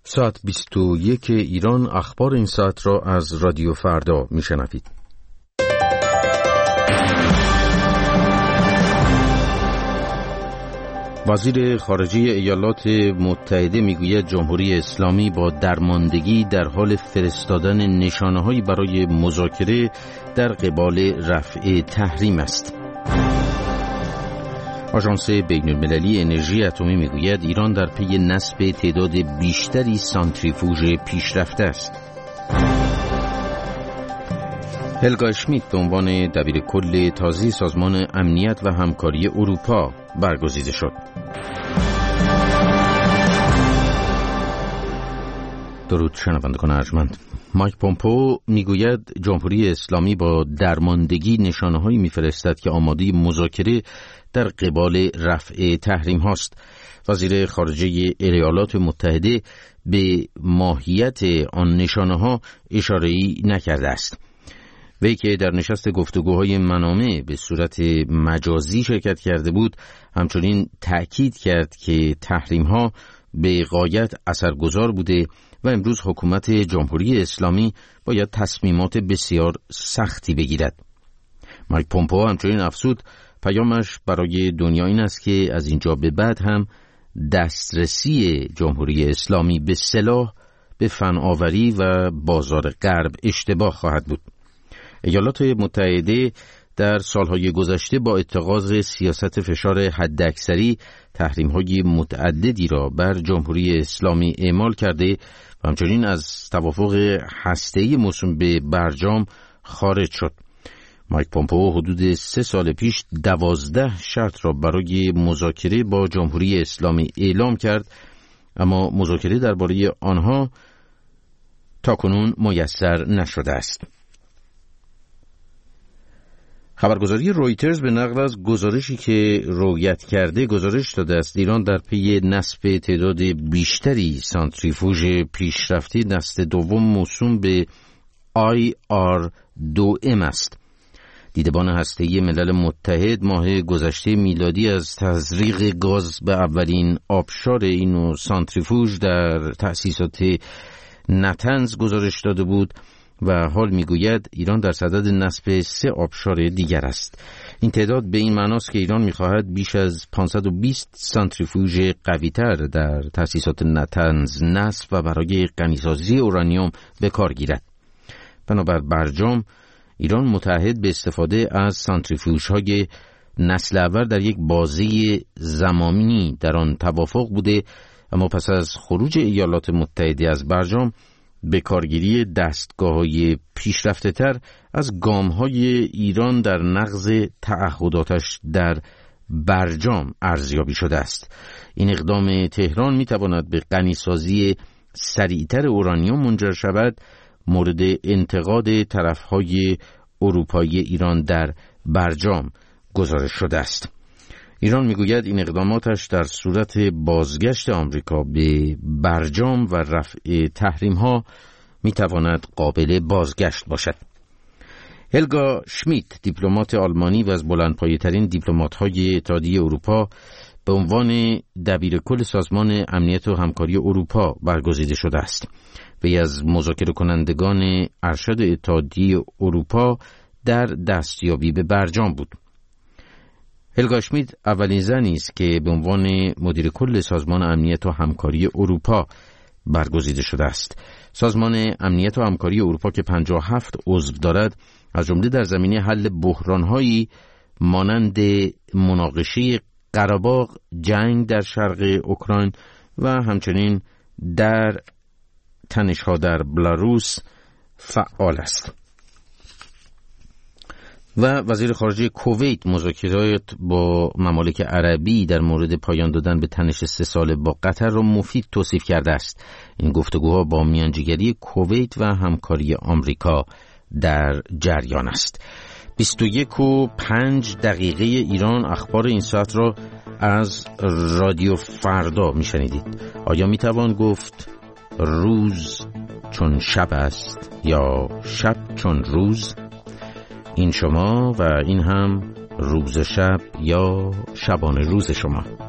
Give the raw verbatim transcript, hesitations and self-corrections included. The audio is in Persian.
ساعت بیست و یک ایران، اخبار این ساعت را از رادیو فردا میشنوید. وزیر خارجه ایالات متحده میگوید جمهوری اسلامی با درماندگی در حال فرستادن نشانه‌هایی برای مذاکره در قبال رفع تحریم است. آژانس بین‌المللی انرژی اتمی میگوید ایران در پی نصب تعداد بیشتری سانتریفوژ پیشرفته است. هلگا اشمیت به عنوان دبیرکل تازه سازمان امنیت و همکاری اروپا برگزیده شد. درود شنوندگان ارجمند. مایک پومپئو میگوید جمهوری اسلامی با درماندگی نشانه‌هایی می‌فرستد که آماده مذاکره در قبال رفع تحریم هاست. وزیر خارجه ایالات متحده به ماهیت آن نشانه‌ها اشاره‌ای نکرده است. وی که در نشست گفتگوهای منامه به صورت مجازی شرکت کرده بود، همچنین تأکید کرد که تحریم‌ها به غایت اثرگذار بوده و امروز حکومت جمهوری اسلامی باید تصمیمات بسیار سختی بگیرد. مایک پومپئو همچنین افزود پیامش برای دنیا این است که از اینجا به بعد هم دسترسی جمهوری اسلامی به سلاح، به فناوری و بازار غرب اشتباه خواهد بود. ایالات متحده در سالهای گذشته با اتخاذ سیاست فشار حداکثری تحریم‌های متعددی را بر جمهوری اسلامی اعمال کرده و همچنین از توافق هسته‌ای موسوم به برجام خارج شد. مایک پومپئو حدود سه سال پیش دوازده شرط را برای مذاکره با جمهوری اسلامی اعلام کرد، اما مذاکره درباره آنها تاکنون میسر نشده است. خبرگزاری رویترز به نقل از گزارشی که رویت کرده گزارش داده است ایران در پی نصب تعداد بیشتری سانتریفوژ پیشرفته نسل دوم موسوم به آی آر دو ام است. دیدبان هسته‌ای ملل متحد ماه گذشته میلادی از تزریق گاز به اولین آبشار این نوع سانتریفوژ در تأسیسات نتنز گزارش داده بود و حال میگوید ایران در صدد نصب سه آبشار دیگر است. این تعداد به این معناست که ایران میخواهد بیش از پانصد و بیست سانتریفوژ قوی‌تر در تأسیسات نتنز نصب و برای غنیسازی اورانیوم به کار گیرد. بنابر برجام ایران متعهد به استفاده از سانتریفوژهای نسل اول در یک بازه زمانی در آن توافق بوده، اما پس از خروج ایالات متحده از برجام به کارگیری دستگاه‌های پیشرفته‌تر از گام‌های ایران در نقض تعهداتش در برجام ارزیابی شده است. این اقدام تهران می‌تواند به غنیسازی سریعتر اورانیوم منجر شود، مورد انتقاد طرف‌های اروپایی ایران در برجام گزارش شده است. ایران میگوید این اقداماتش در صورت بازگشت آمریکا به برجام و رفع تحریم‌ها میتواند قابل بازگشت باشد. هلگا اشمیت، دیپلمات آلمانی و از بلندپایه‌ترین دیپلمات‌های اتحادیه اروپا، به عنوان دبیرکل سازمان امنیت و همکاری اروپا برگزیده شده است. وی از مذاکره کنندگان ارشد اتحادیه اروپا در دستیابی به برجام بود. هلگا اشمیت اولین زنی است که به عنوان مدیر کل سازمان امنیت و همکاری اروپا برگزیده شده است. سازمان امنیت و همکاری اروپا که پنجاه و هفت عضو دارد، از جمله در زمینه حل بحران‌هایی مانند مناقشه قره‌باغ، جنگ در شرق اوکراین و همچنین در تنش‌ها در بلاروس فعال است. و وزیر خارجه کویت مذاکرات با ممالک عربی در مورد پایان دادن به تنش سه ساله با قطر را مفید توصیف کرده است. این گفتگوها با میانجیگری کویت و همکاری آمریکا در جریان است. بیست و یک و پنج دقیقه ایران، اخبار این ساعت را از رادیو فردا میشنیدید. آیا میتوان گفت روز چون شب است یا شب چون روز؟ این شما و این هم روز شب یا شبانه روز شما.